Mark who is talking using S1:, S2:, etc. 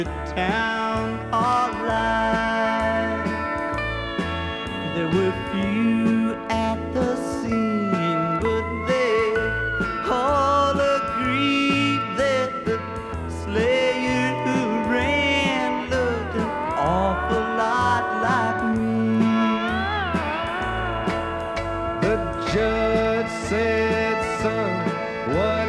S1: town hall light. There were few at the scene, but they all agreed that the slayer who ran looked an awful lot like me. The judge said, son, what